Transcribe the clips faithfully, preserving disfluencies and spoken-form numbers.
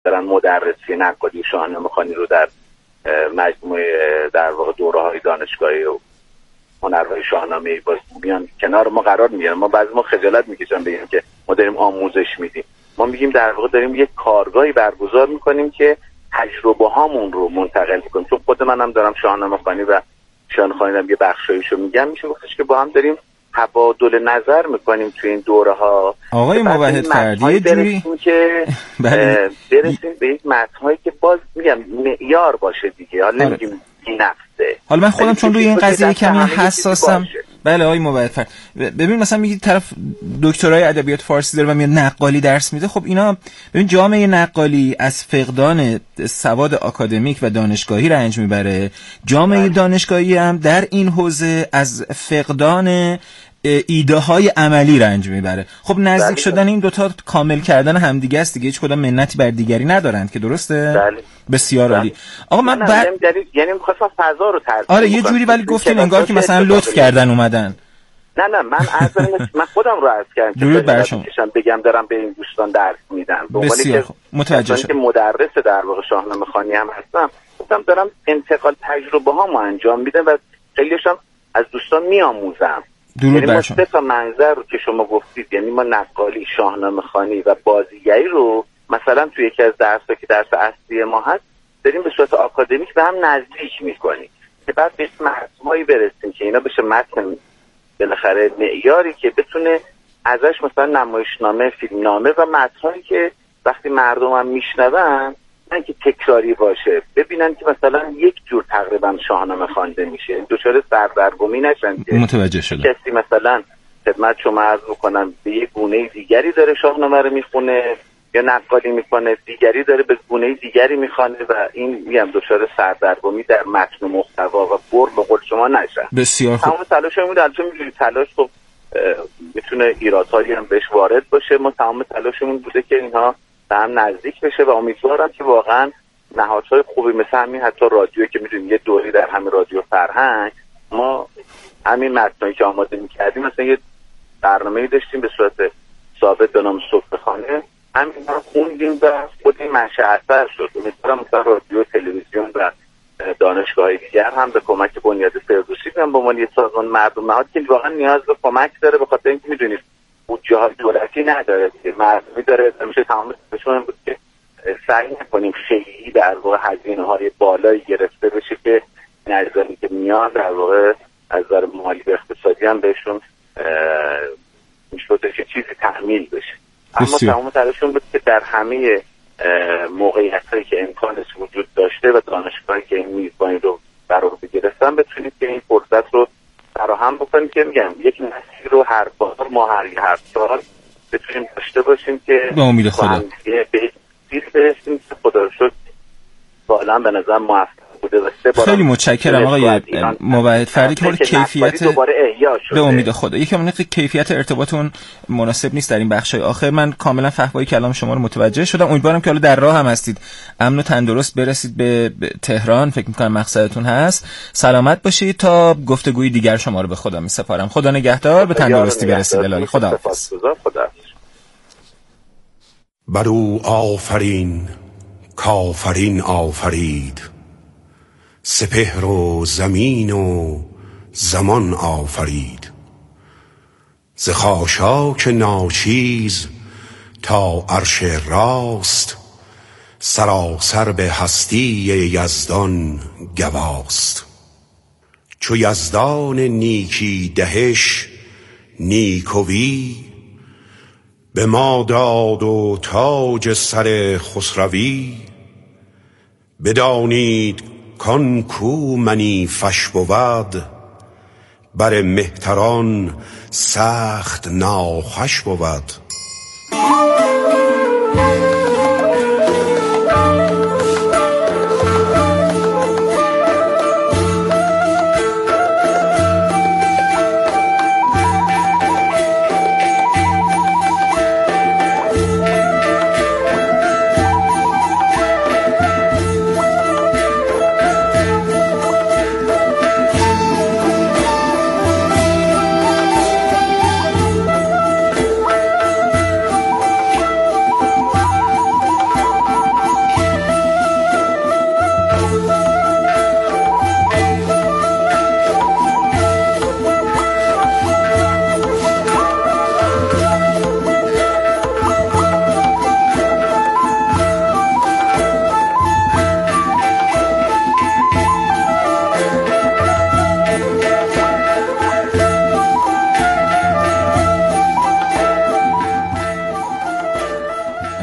دارن مدرسی نقالی شاهنامه خوانی رو در مجموعه در واقع دوره‌های دانشگاهی و هنرهای شاهنامه‌ای باز میان کنار ما قرار میگیرن. ما بعضی ما خجالت میکشیم بگیم که ما داریم آموزش میدیم. ما میگیم در واقع داریم یک کارگاهی برگزار میکنیم که تجربه هامون رو منتقل کنیم. چون خود منم دارم شاهنامه خوانی و شاهنامه خوانی یه بخشایشو میگم، میشه گفتش که با هم داریم تبادل نظر میکنیم توی این دوره ها. آقای موحد فردی یه جوری که برسیم به یک متن‌هایی که باز میگم معیار باشه دیگه. حالا نمیگیم نفسه. حالا من خودم چون روی این قضیه کمی حساسم. بله آقای موحد فردی، ببین مثلا میگی طرف دکترای ادبیات فارسی داره و میاد نقالی درس میده. خب اینا ببین جامعه نقالی از فقدان سواد آکادمیک و دانشگاهی رنج میبره، جامعه دانشگاهی هم در این حوزه از فقدان ایده های عملی رنج میبره. خب نزدیک بله. شدن این دوتا کامل کردن همدیگه است دیگه، هیچ کدام منتی بر دیگری ندارند که درسته؟ بله. بسیار عالی. آقا من بعد یعنی می‌خواستم فضا رو ترتیب آره یه جوری ولی گفتین انگار که مثلا لطف کردن اومدن. نه نه من اصلا من خودم رو عرض کردم درود بر شما. بگم دارم به این دوستان درس میدم. به عنوانی که متوجه شدم که مدرس در واقع شاهنامه خوانی هم هستم، گفتم دارم انتقال تجربه هامو انجام میدم و خیلیشم از دوستان میآموزم. درود یعنی ما شما. سه تا منظر رو که شما گفتید، یعنی ما نقالی، شاهنامه خوانی و بازیگری رو مثلا توی یکی از درس‌ها که درس اصلی ما هست داریم به صورت آکادمیک به هم نزدیک می‌کنیم که بعد به متن‌هایی برسیم که اینا بشه متن بالاخره معیاری که بتونه ازش مثلا نمایشنامه، فیلمنامه و متن‌هایی که وقتی مردم هم میشنون نه که تکراری باشه، ببینن که مثلا یک جور تقریبا شاهنامه خوانده میشه، دچار سردرگمی نشن که متوجه شدم کسی مثلا خدمت شما عرض بکنم به یک گونه دیگری داره شاهنامه رو میخونه یا نقالی میکنه، دیگری داره به گونه دیگری میخونه و این میگم دچار سردرگمی در متن و محتوا و برد به قول شما نشن. بسیار خوب. تمام تلاشمون البته میدونید تلاش خب میتونه ایرادایی هم بهش وارد باشه. ما تمام تلاشمون بوده که اینها به هم نزدیک بشه و امیدوارم که واقعا نهادهای خوبی مثل همین حتی رادیو که میدونیم یه دوری در همین رادیو فرهنگ ما همین متنایی که آماده میکردیم مثلا یه برنامه‌ای داشتیم به صورت ثابت به نام صبحخانه، همین رو خوندیم و خود این منشأ اثر شد. امیدوارم مثلا رادیو، تلویزیون و دانشگاه‌های دیگر هم به کمک بنیاد فردوسی بیان به عنوان یه سازمان مردم نهاد که واقعا نیاز به کمک داره، به خاطر اینکه میدونید بودجه‌های دولتی نداره، مردمی داره. میشه تمام بهشون بود که سعی نکنیم خیلی در واقع هزینه‌های بالایی گرفته بشه که نظری که میاد در واقع از نظر مالی و اقتصادی هم بهشون میشه که چیزی تحمیل بشه. اما تمام تلاشمون بود که در همه موقعیت‌هایی که امکانش وجود داشته و دانشگاهی که این میزبانی رو برای بگیرستن بتونید که این فرصت رو فراهم بکنیم که میگم یک مسیر رو هر بار ما هر هر سال بتونیم داشته باشیم که به امید خدا به چیز برسیم که خدا رو شکر واقعا به نظر موفق بوده و سه بار خیلی متشکرم آقای موحد فردی که کیفیت به امید خدا یکی من کیفیت ارتباطون مناسب نیست در این بخشای آخر. من کاملا فحوای کلام شما رو متوجه شدم. امیدوارم که حالا در راه هم هستید امن و تندرست برسید به تهران. فکر می‌کنم مقصدتون هست. سلامت باشید تا گفتگوی دیگر شما رو به خدا می‌سپارم. خدا نگهدار. به تندرستی برسید. الهی خداحافظ. بر او آفرین کافرین آفرید، سپهر و زمین و زمان آفرید. ز خاشاک ناچیز تا عرش راست، سراسر به هستی یزدان گواست. چو یزدان نیکی دهش نیکوی، به ما داد و تاج سر خسروی. بدانید کان کو منی فش بود، بر مهتران سخت ناخوش بود.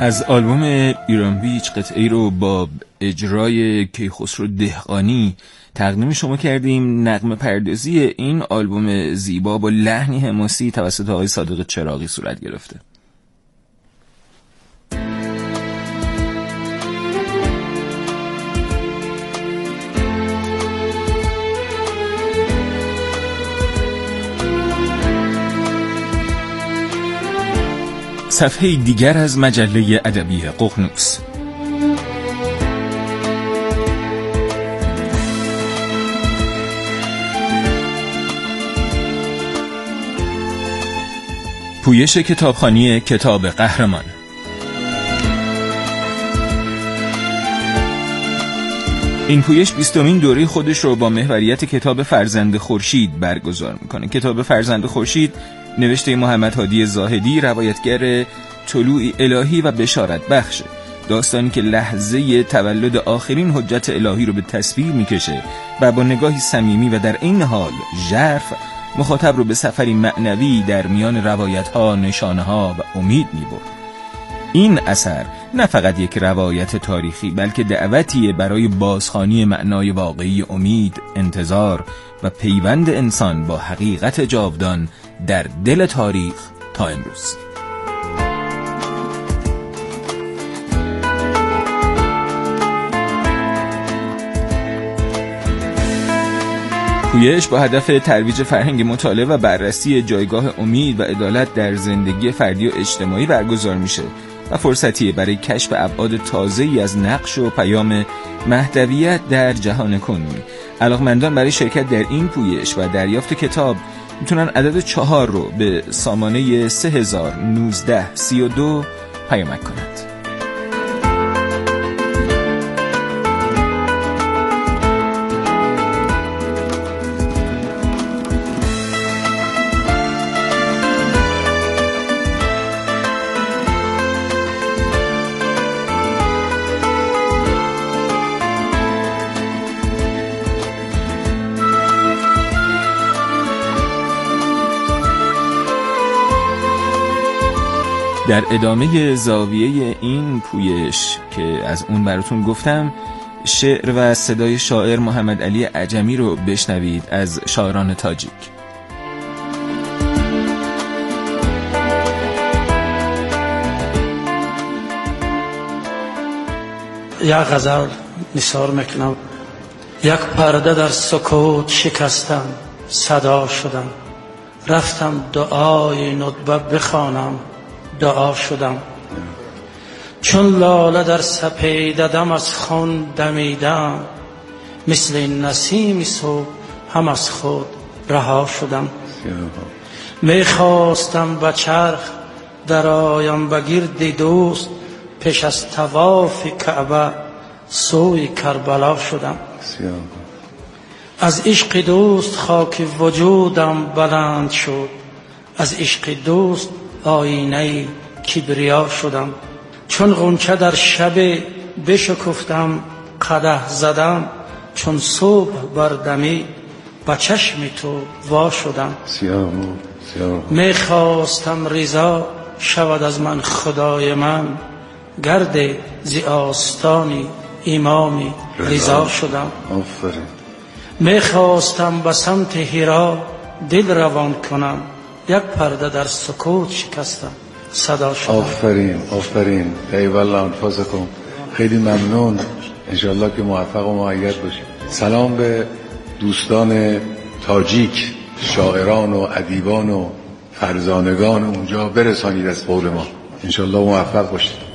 از آلبوم ایران بیچ قطعی رو با اجرای کیخسرو دهقانی تقدیم شما کردیم. نغمه پردازی این آلبوم زیبا با لحنی حماسی توسط آقای صادق چراغی صورت گرفته. صفحه دیگر از مجله ادبی ققنوس. پویش کتابخوانی کتاب قهرمان. این پویش بیستمین دوره خودش رو با محوریت کتاب فرزند خورشید برگزار میکنه. کتاب فرزند خورشید نوشته محمد هادی زاهدی، روایتگر طلوع الهی و بشارت بخشه. داستانی که لحظه تولد آخرین حجت الهی رو به تصویر میکشه و با نگاهی صمیمی و در این حال ژرف مخاطب رو به سفری معنوی در میان روایت‌ها، نشانه‌ها و امید میبرد. این اثر نه فقط یک روایت تاریخی بلکه دعوتیه برای بازخوانی معنای واقعی امید، انتظار و پیوند انسان با حقیقت جاودان در دل تاریخ تا امروز. پویش با هدف ترویج فرهنگ مطالعه و بررسی جایگاه امید و عدالت در زندگی فردی و اجتماعی برگزار میشه و فرصتیه برای کشف ابعاد تازه‌ای از نقش و پیام مهدویت در جهان کنونی. علاقمندان برای شرکت در این پویش و دریافت کتاب میتونن عدد چهار رو به سامانه سه هزار و نوزده سی و دو پیامک کنند. در ادامه زاویه این پویش که از اون براتون گفتم، شعر و صدای شاعر محمد علی عجمی رو بشنوید از شاعران تاجیک. یک غزل نثار میکنم. یک پرده در سکوت شکستم، صدا شدم، رفتم دعای ندبه بخوانم، دعا شدم. چون لاله در سپیده دم از خون دمیدم، مثل نسیم صبح هم از خود رها شدم. میخواستم به چرخ درآیم به گرد دوست، پیش از طواف کعبه سوی کربلا شدم. از عشق دوست خاک وجودم بلند شد، از عشق دوست آینه کبریا شدم. چون غنچه در شب بشکفتم، قدح زدم، چون صبح بردمی به چشم تو وا شدم. میخواستم رضا شود از من خدای من، گرد زی آستانی امامی رضا شدم. میخواستم به سمت هرا دل روان کنم، یک پرده در سکوت شکستم، صدا شدم. آفرین آفرین ایوالله انفاسکم. خیلی ممنون، انشالله که موفق و مؤید باشید. سلام به دوستان تاجیک، شاعران و ادیبان و فرزانگان اونجا برسانید از قول ما، انشالله موفق باشید.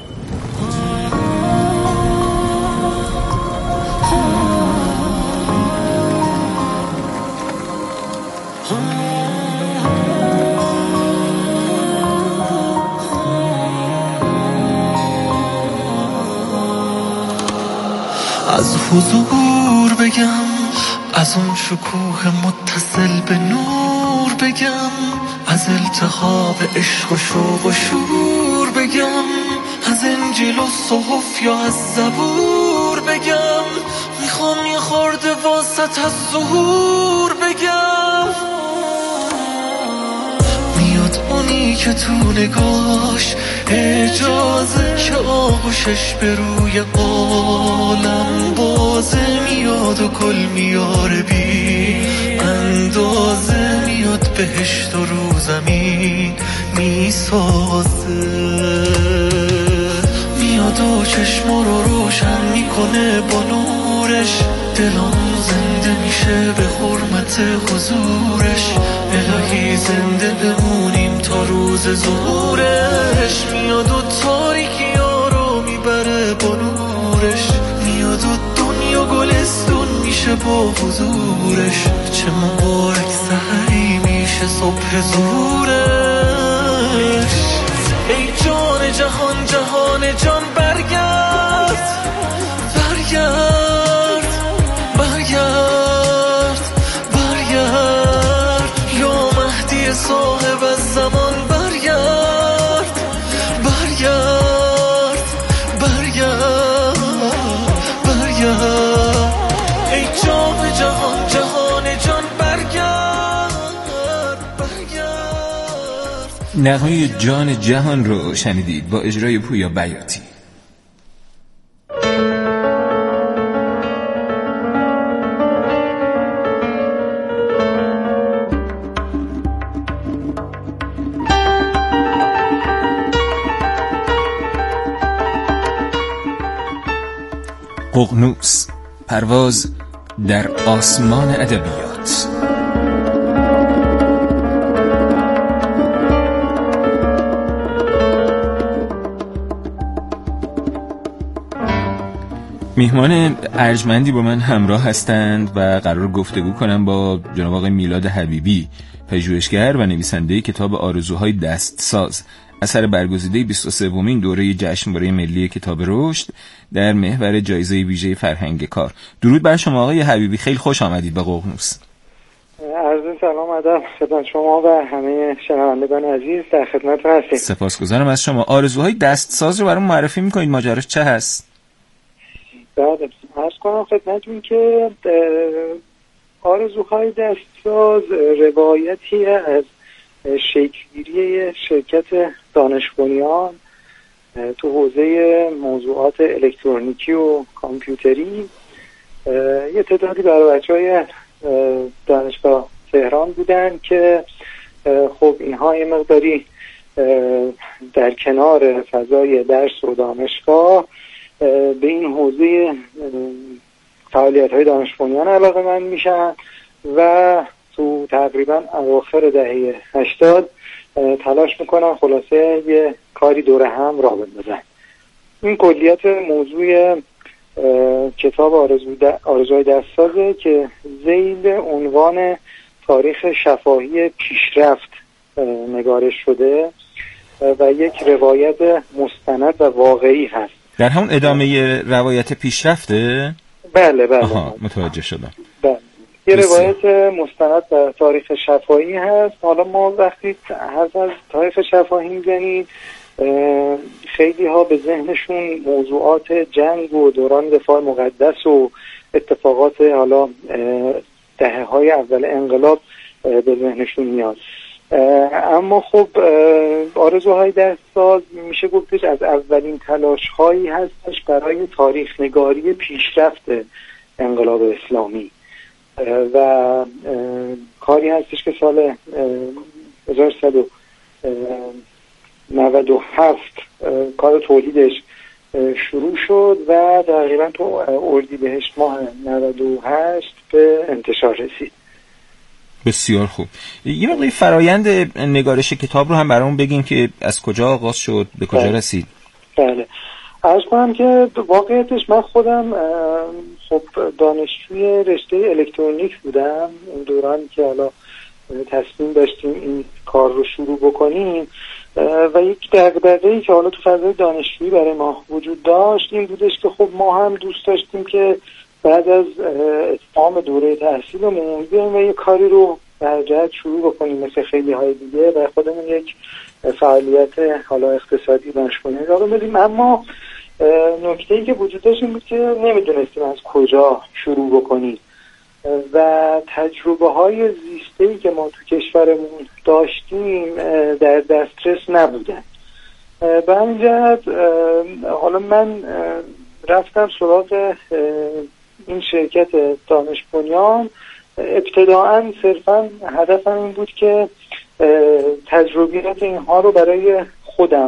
از حضور بگم، از اون شکوه متصل به نور بگم، از التهاب عشق و شوق و شور بگم، از انجیل و صحف یا از زبور بگم، میخوام یه خورده واسط از ظهور بگم. میاد میاد اونی که تو نگاش اجازه که آغوشش به روی عالم بازه میاد و کل میاره بی اندازه میاد بهشت و رو زمین میسازه میاد و چشم رو روشن میکنه با نورش دلم زنده میشه به حرمت حضورش الهی زنده بمونیم تا روز ظهورش میاد و تاریکی ها رو میبره با نورش میاد و دنیا گلستون میشه با حضورش چه مبارک سحری میشه صبح ظهورش ای جان جهان جهان جان برگرد برگرد برگرد برگرد یا مهدی صاحب از زمان برگرد برگرد برگرد برگرد ای جان جهان جهان جان برگرد برگرد. نغمه جان جهان رو شنیدید با اجرای پویا بیاتی. ققنوس، پرواز در آسمان ادبیات. میهمان ارجمندی با من همراه هستند و قرار گفتگو کنم با جناب آقای میلاد حبیبی، پژوهشگر و نویسنده کتاب آرزوهای دستساز، اثر برگزیده بیست و سومین دوره جشنواره ملی کتاب رشد در محور جایزه ویژه فرهنگ کار. درود بر شما آقای حبیبی، خیلی خوش آمدید به ققنوس. عرض سلام ادب خدمت شما و همه شنوندگان عزیز، در خدمت هستیم. سپاسگزارم از شما. آرزوهای دستساز رو برام معرفی میکنید، ماجراش چه هست؟ بله، عرض کنم خدمتتون که آرزوهای دستساز روایتی از شکلگیری شرکت دانش بنیان تو حوزه موضوعات الکترونیکی و کامپیوتری. یه تعدادی برای بچه‌های دانشگاه تهران بودن که خب اینها یه مقداری در کنار فضای درس و دانشگاه به این حوزه فعالیت‌های دانش بنیان علاقه‌مند میشن و تو تقریبا اواخر دهه هشتاد تلاش میکنن خلاصه یه کاری دور هم راه بندازن. این کلیت موضوع کتاب آرزو آرزوهای دستسازه که ذیل عنوان تاریخ شفاهی پیشرفت نگارش شده و یک روایت مستند و واقعی هست. در همون ادامه روایت پیشرفته؟ بله بله. آها، متوجه شدم. بله. یه روایت مستند در تاریخ شفاهی هست. حالا ما وقتی حرف از تاریخ شفاهی میزنیم خیلی ها به ذهنشون موضوعات جنگ و دوران دفاع مقدس و اتفاقات حالا دهه های اول انقلاب به ذهنشون میاد. اما خب آرزوهای دستساز میشه گفتش از اولین تلاش هایی هستش برای تاریخ نگاری پیشرفت انقلاب اسلامی و کاری هستش که سال هزار و سیصد و نود و هفت کار تولیدش شروع شد و تقریبا تو اردیبهشت ماه نود و هشت به انتشار رسید. بسیار خوب. یه مقداری فرایند نگارش کتاب رو هم برامون بگین که از کجا آغاز شد به کجا بله. رسید. بله. عرض کنم که واقعیتش من خودم خب دانشجوی رشته الکترونیک بودم اون دوران که حالا تصمیم داشتیم این کار رو شروع بکنیم و یک دغدغه‌ای که حالا تو فضای دانشجویی برای ما وجود داشت این بودش که خب ما هم دوست داشتیم که بعد از اتمام دوره تحصیلمون بیایم و یک کاری رو در جهت شروع بکنیم مثل خیلی های دیگه و خودمون یک فعالیت حالا اقتصادی دانشگاهی را بدیم. اما نکته‌ای که وجود داشت این بود که نمیدونستیم از کجا شروع بکنیم و تجربه های زیسته‌ای که ما تو کشورمون داشتیم در دسترس نبودن. به همین جهت حالا من رفتم سراغ این شرکت دانش بنیان. ابتداعاً صرفاً هدفم این بود که تجربیات اینها رو برای خودم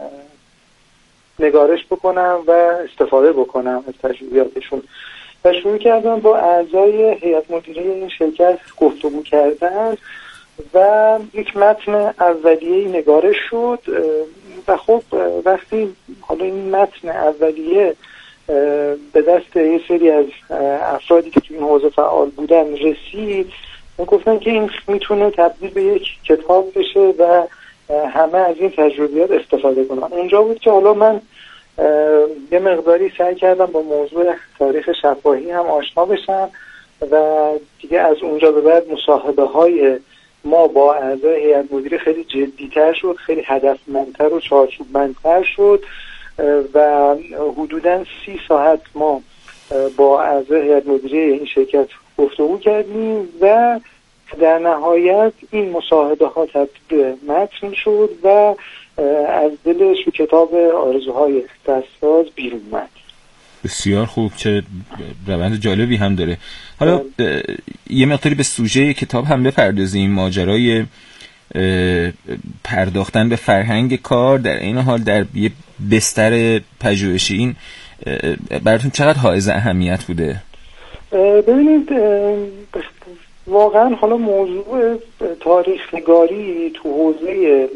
نگارش بکنم و استفاده بکنم از تجربیاتشون و شروع کردم با اعضای هیئت مدیره این شرکت گفتگو کردن و یک متن اولیه‌ای نگارش شد و خب وقتی حالا این متن اولیه به دست یه سری از افرادی که توی این حوزه فعال بودن رسید، گفتن که این میتونه تبدیل به یک کتاب بشه و همه از این تجربیات استفاده کنن. اونجا بود که حالا من یه مقداری سعی کردم با موضوع تاریخ شفاهی هم آشنا بشم و دیگه از اونجا به بعد مصاحبه های ما با اعضای هیئت مدیره خیلی جدی‌تر شد، خیلی هدفمندتر و چارچوبمندتر شد و حدوداً سی ساعت ما با اعضای هیئت مدیره این شرکت گفتگو کردیم و در نهایت این مصاحبه ها تبدیل متن شد و از دلش کتاب آرزوهای دستساز بیرون اومد. بسیار خوب، چه روند جالبی هم داره. حالا یه مقداری به سوژه کتاب هم بپردازیم، ماجرای پرداختن به فرهنگ کار در این حال در یه بستر پژوهشی، این براتون چقدر حائز اهمیت بوده؟ ببینید واقعا حالا موضوع تاریخ نگاری تو حوزه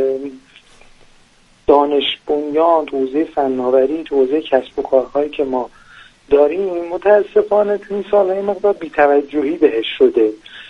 دانش بنیان، تو حوزه فناوری، تو حوزه کسب و کارهایی که ما داریم متاسفانه تو این سال‌ها مقدار بی‌توجهی بهش شده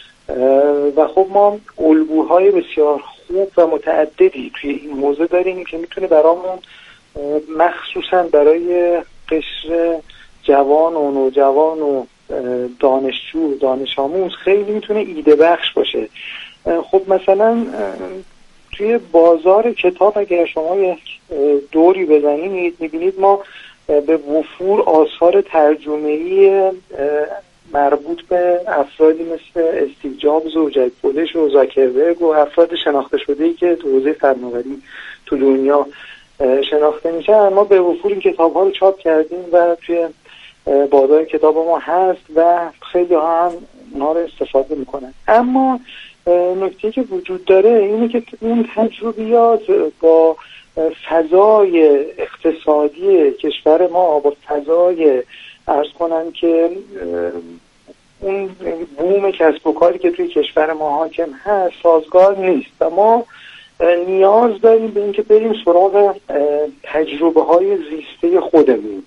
و خب ما الگوهای بسیار خوب و متعددی توی این حوزه داریم که میتونه برامون مخصوصا برای قشر جوان و نوجوان و دانشجو دانش آموز خیلی میتونه ایده بخش باشه. خب مثلا توی بازار کتاب اگر شما یک دوری بزنید میبینید ما به وفور آثار ترجمه‌ای مربوط به افرادی مثل استیو جابز و جک پولش و زاکربرگ و افراد شناخته شده‌ای که تو حوزه فناوری تو دنیا شناخته میشن، ما به وفور این کتاب‌ها رو چاپ کردیم و توی بازار کتاب ما هست و خیلی ها هم اونها رو استفاده میکنن. اما نکته که وجود داره اینه که اون تجربیات با فضای اقتصادی کشور ما، با فضای عرض کنن که اون بوم کسب و کاری که توی کشور ما حاکم هست سازگار نیست و ما نیاز داریم به اینکه بریم سراغ تجربه های زیسته خودمون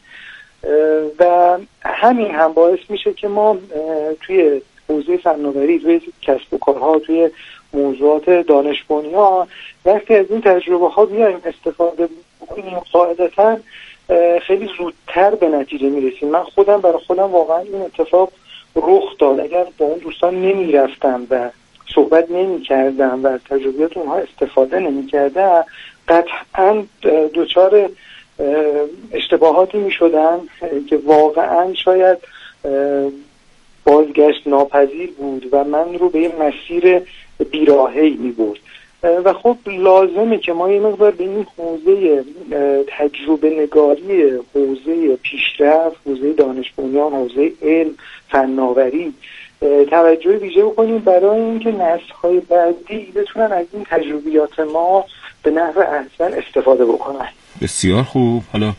و همین هم باعث میشه که ما توی حوزه فناوری، توی کسب و کارها، توی موضوعات دانش بنیان وقتی از این تجربه ها بیایم استفاده بکنیم قاعدتاً خیلی زودتر به نتیجه میرسیم. من خودم برای خودم واقعا این اتفاق رخ داد. اگر با اون دوستان نمیرفتم و صحبت نمی کردم و از تجربیات اونها استفاده نمی کردم قطعاً دوچار اشتباهاتی می شدن که واقعاً شاید بازگشت ناپذیر بود و من رو به یه مسیر بیراهه‌ای می برد و خب لازمه که ما یه مقدار به این حوزه تجربه نگاری، حوزه پیشرفت، حوزه دانش بنیان، حوزه علم، فناوری توجه ویژه بکنیم برای اینکه نسل‌های بعدی بتونن از این تجربیات ما به نحو احسن استفاده بکنن. بسیار خوب. حالا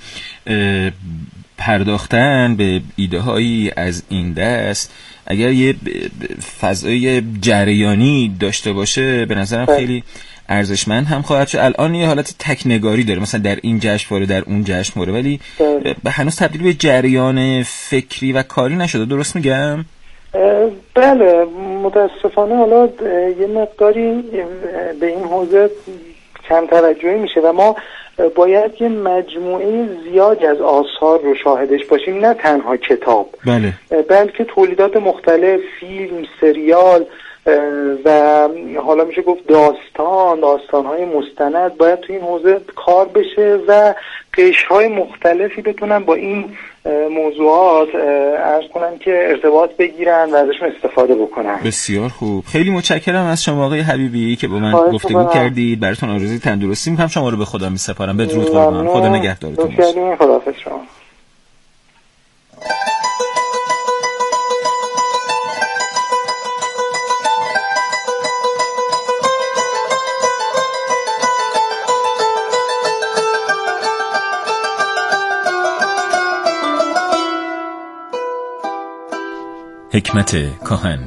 پرداختن به ایده هایی از این دست اگر یه فضای جریانی داشته باشه به نظرم خیلی ارزشمند هم خواهد شد. الان یه حالت تکنگاری داره، مثلا در این جشنواره در اون جشنواره، ولی به هنوز تبدیل به جریان فکری و کاری نشده. درست میگم؟ بله متاسفانه حالا یه مقداری به این حوزه کم توجهی میشه و ما باید یه مجموعه زیادی از آثار رو شاهدش باشیم، نه تنها کتاب، بله، بلکه تولیدات مختلف، فیلم، سریال و حالا میشه گفت داستان داستان‌های مستند باید تو این حوزه کار بشه و قشرهای مختلفی بتونن با این موضوعات عرض کنن که ارتباط بگیرن و ازشون استفاده بکنن. بسیار خوب، خیلی متشکرم از شما آقای حبیبی که با من گفتگو کردید. براتون آرزوی تندرستی میکنم. شما رو به خدا میسپارم. بدرود قربان. خدا نگهدارتون باشه. خداحافظ شما. حکمت کهن.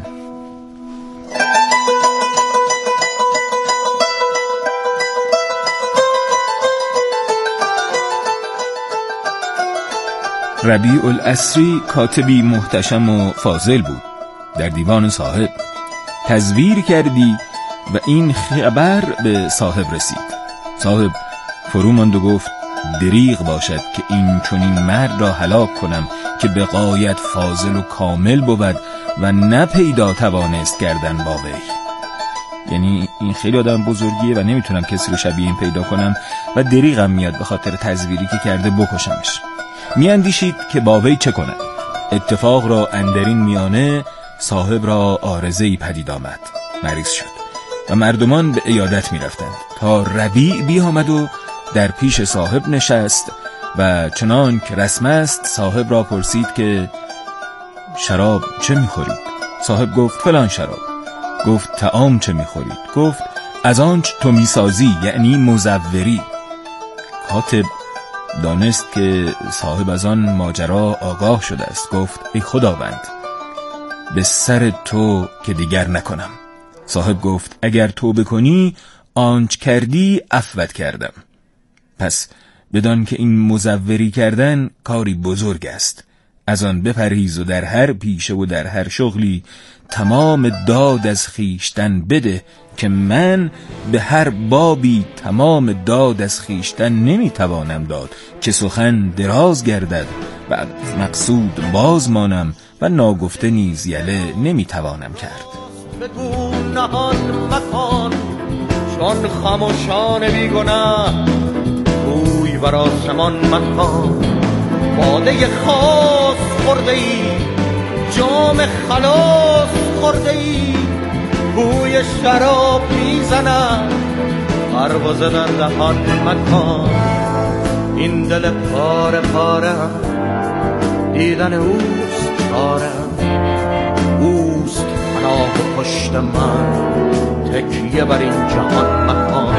ربیع العصری کاتبی محتشم و فاضل بود. در دیوان صاحب تزویر کردی و این خبر به صاحب رسید. صاحب فرو ماند و گفت دریغ باشد که این چنین مرد را هلاک کنم که به غایت فاضل و کامل بود و نه پیدا توانست کردن با وی. یعنی این خیلی آدم بزرگیه و نمیتونم کسی رو شبیه این پیدا کنم و دریغم میاد به خاطر تزویری که کرده بکشمش. میاندیشید که با وی چه کند. اتفاق را اندرین میانه صاحب را عارضه‌ای پدید آمد. مریض شد و مردمان به عیادت میرفتند تا ربیع بیامد و در پیش صاحب نشست و چنان که رسم است صاحب را پرسید که شراب چه میخورید؟ صاحب گفت فلان شراب. گفت طعام چه میخورید؟ گفت از آنچ تو میسازی، یعنی مزوری. کاتب دانست که صاحب از آن ماجرا آگاه شده است. گفت ای خداوند، به سر تو که دیگر نکنم. صاحب گفت اگر توبه کنی آنچ کردی عفوت کردم. پس بدان که این مزوری کردن کاری بزرگ است، از آن بپرهیز و در هر پیشه و در هر شغلی تمام داد از خیشتن بده که من به هر بابی تمام داد از خیشتن نمیتوانم داد که سخن دراز گردد و از مقصود باز مانم و ناگفته نیز یله نمیتوانم کرد. بگو نهان مکان چون خاموشان بیگناه، روی بر آسمان مکان باده خاص خورده ای، جام خلاص خورده ای، بوی شراب میزند پرواز در دهان مکان. این دل پاره پاره دیدن اوست چارم، اوست پناه و پشت من تکیه بر این جهان مکان.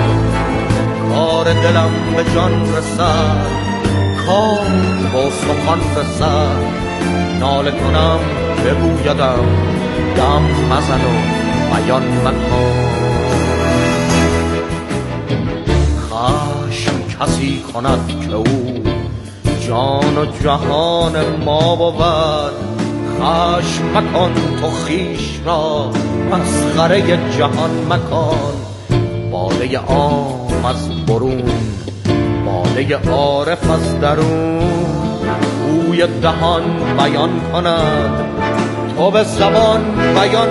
کار دلم به جان رسد، کار با سخن رسد، ناله کنم بگویدم دم مزن و بیان مکان. خشم کسی کند که او جان و جهان ما بود، خشم مکن تو خیش را مسخره جهان مکان. باده عام از برون، باده عارف از درون، بوی دهان بیان کند تو به زبان بیان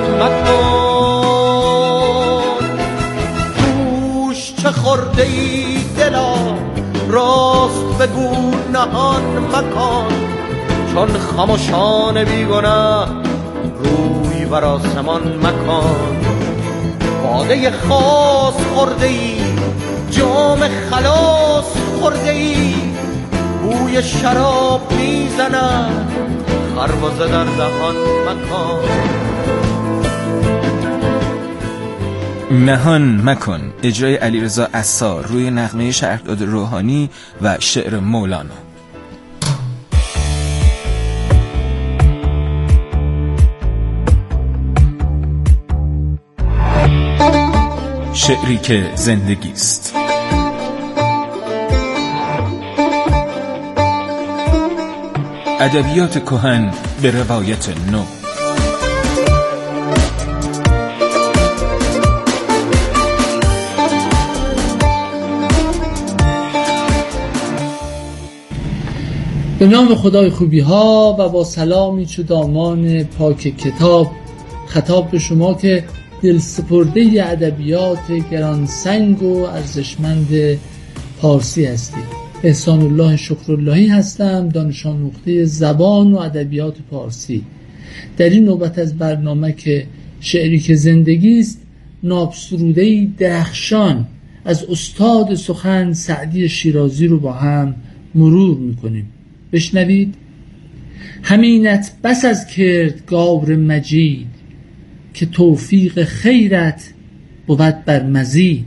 مکن. گوش چه خورده ای دلا، راست بگو نهان مکان. چون خاموشان بیگناه روی بر آسمان مکان. باده خاص خورده ای، جام خلاص خورده ای، بوی شراب میزند خربزه در دهان مکان. نهان مکن، اجرای علیرضا عصار روی نغمه شهرداد روحانی و شعر مولانا. شعری که زندگی است. ادبیات کهن به روایت نو. به نام خدای خوبی ها و با سلامی چو دامان پاک کتاب، خطاب به شما که دلسپرده ادبیات گرانسنگ و ارزشمند پارسی هستید. احسان الله شکراللهی هستم، دانش آموخته زبان و ادبیات پارسی. در این نوبت از برنامه که شعری که زندگی است، نابسروده‌ای درخشان از استاد سخن سعدی شیرازی رو با هم مرور میکنیم. بشنوید. همینت بس از کردگار مجید، که توفیق خیرت بود بر مزید.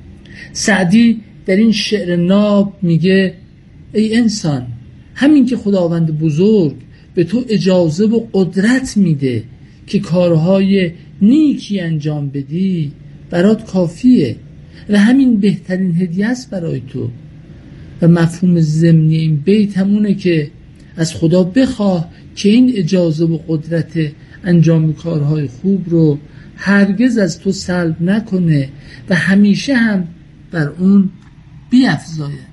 سعدی در این شعر ناب میگه ای انسان، همین که خداوند بزرگ به تو اجازه و قدرت میده که کارهای نیکی انجام بدی، برات کافیه و همین بهترین هدیه است برای تو. و مفهوم ضمنی این بیت همونه که از خدا بخواه که این اجازه و قدرت انجام کارهای خوب رو هرگز از تو سلب نکنه و همیشه هم بر اون بیفزاید.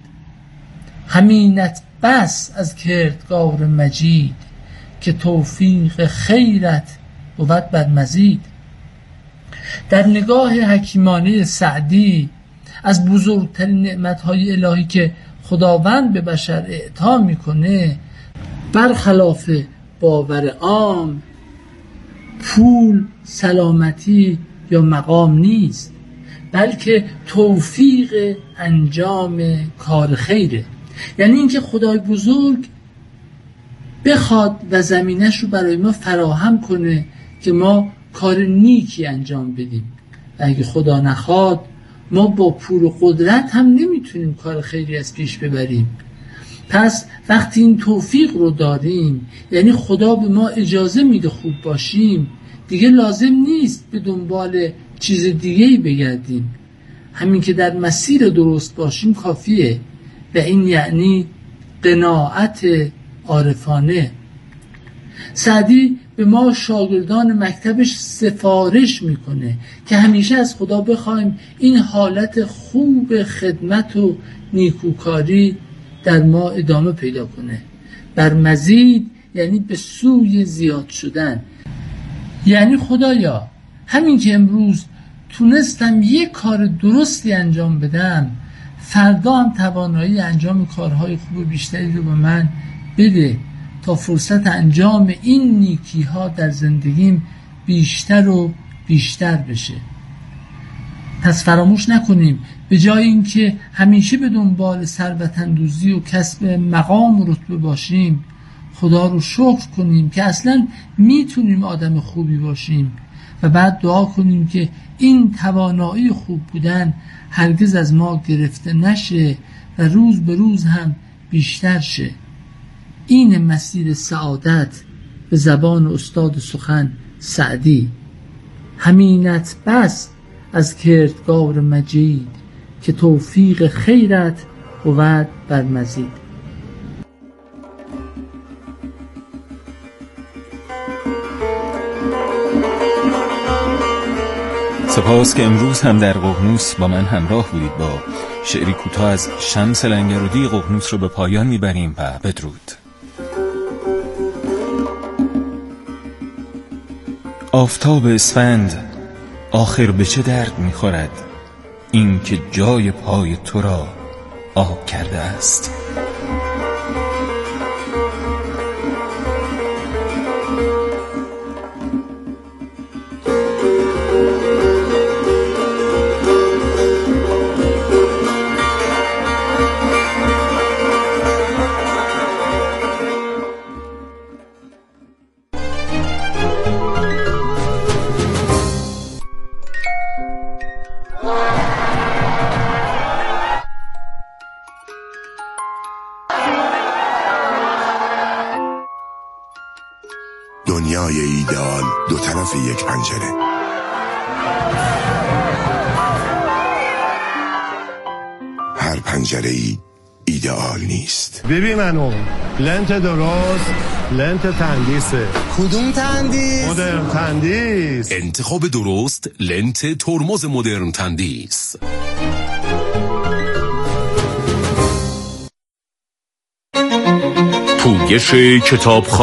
همینت بس از کردگار مجید، که توفیق خیرت بود بر مزید. در نگاه حکیمانه سعدی از بزرگترین نعمتهای الهی که خداوند به بشر اعطا میکنه، برخلاف باور عام پول، سلامتی یا مقام نیست، بلکه توفیق انجام کار خیره. یعنی اینکه خدای بزرگ بخواد و زمینش رو برای ما فراهم کنه که ما کار نیکی انجام بدیم. و اگه خدا نخواد، ما با پول و قدرت هم نمیتونیم کار خیری از پیش ببریم. پس وقتی این توفیق رو داریم، یعنی خدا به ما اجازه میده خوب باشیم، دیگه لازم نیست به دنبال چیز دیگه‌ای بگردیم. همین که در مسیر درست باشیم کافیه. و این یعنی قناعت عارفانه. سعدی به ما شاگردان مکتبش سفارش میکنه که همیشه از خدا بخوایم این حالت خوب خدمت و نیکوکاری در ما ادامه پیدا کنه. بر مزید یعنی به سوی زیاد شدن. یعنی خدایا، همین که امروز تونستم یک کار درستی انجام بدم، فردا هم توانایی انجام کارهای خوب بیشتری رو به من بده تا فرصت انجام این نیکی ها در زندگیم بیشتر و بیشتر بشه. پس فراموش نکنیم به جای اینکه همیشه به دنبال ثروت اندوزی و کسب مقام و رتبه باشیم، خدا رو شکر کنیم که اصلا میتونیم آدم خوبی باشیم و بعد دعا کنیم که این توانایی خوب بودن هرگز از ما گرفته نشه و روز به روز هم بیشتر شه. این مسیر سعادت به زبان استاد سخن سعدی. همینت بس از کردگار مجید، که توفیق خیرت بود بر مزید. سپاس که امروز هم در ققنوس با من همراه بودید. با شعری کوتاه از شمس لنگرودی ققنوس رو به پایان میبریم و بدرود. آفتاب اسفند آخر به چه درد میخورد، این که جای پای تو را آب کرده است. دنیای ایدئال دو طرف یک پنجره. هر پنجره ای ایدئال نیست. ببین منو لنت درست، لنت تندیسه. کدوم تندیس؟ مدرن تندیس. انتخاب درست لنت ترمز مدرن تندیس. پوگش کتاب